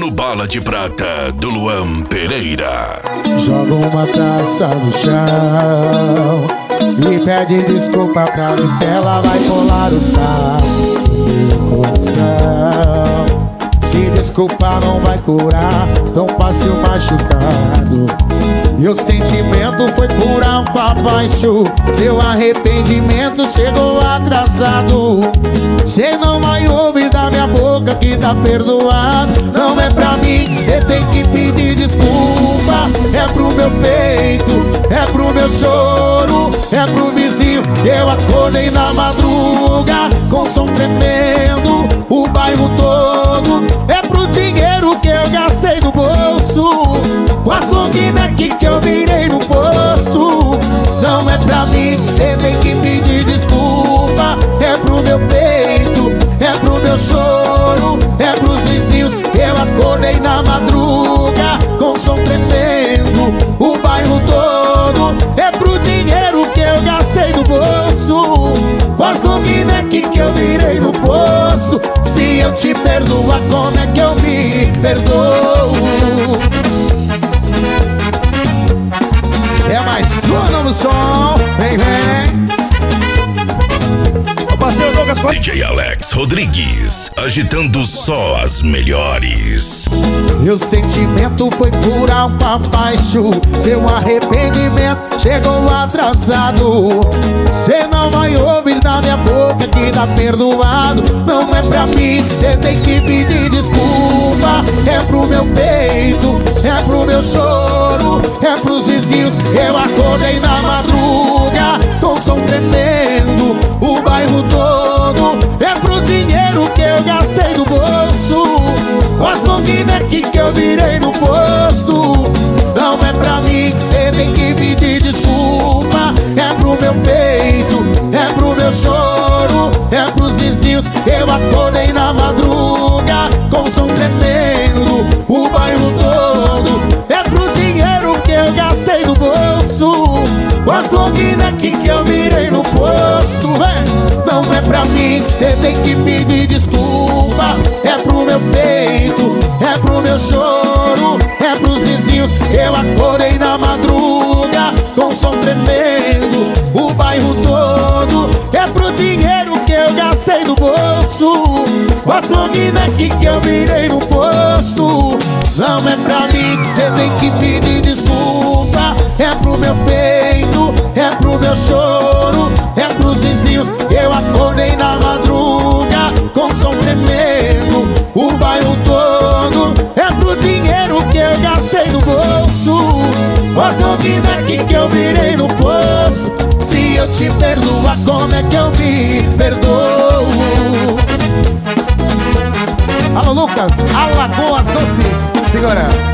Mano Bala de Prata, do Luan Pereira. Joga uma taça no chão e pede desculpa pra ver se ela vai colar os carros no coração. Se desculpar não vai curar, não passe o machucado. E o sentimento foi por alto abaixo, seu arrependimento chegou atrasado. Cê não vai ouvir da minha boca que tá perdoado. Não é pra mim que cê tem que pedir desculpa, é pro meu peito, é pro meu choro, é pro vizinho. Eu acordei na madruga com som tremendo, o bairro todo. É pro dinheiro que eu gastei do bolso, com a long neck que eu virei no poço. Não é pra mim que cê tem que pedir desculpa, é pro meu peito, é pro meu choro, é pros vizinhos. Eu acordei na madruga com som tremendo, o bairro todo. É pro dinheiro que eu gastei do bolso, com as long neck que eu virei no posto. Se eu te perdoar, como é que eu me perdoo? É mais um novo som, vem, vem. O parceiro Douglas DJ Alex Rodrigues, agitando só as melhores. Meu sentimento foi por alto abaixo, seu arrependimento chegou atrasado. Cê não vai ouvir da minha boca que tá perdoado. Não é pra mim que cê tem que pedir desculpa, é pro meu peito, é pro meu choro, é pros vizinhos. Eu acordei na madruga com som tremendo, o bairro todo. É pro dinheiro que eu gastei do bolso, com as long neck que eu virei no posto. Não é pra mim que cê tem que pedir desculpa, é pro meu peito, é pro meu choro, é pros vizinhos. Eu acordei na madruga com som tremendo, o bairro todo. É pro dinheiro que eu gastei do bolso, com as long neck que eu virei no posto. Não é pra mim que cê tem que pedir desculpa, é pro meu peito, é pro meu choro, é pros vizinhos. Eu acordei na madruga com som tremendo, o bairro todo. É pro dinheiro que eu gastei do bolso, com as long neck que eu virei no posto. Não é pra mim que cê tem que pedir desculpa, é pro meu peito, é pro meu choro, é pros vizinhos. Eu acordei na madruga com som tremendo, o bairro todo. É pro dinheiro que eu gastei no bolso, com as long neck que eu virei no poço. Se eu te perdoar, como é que eu me perdoo? Alô Lucas, Alagoas Doces, segura.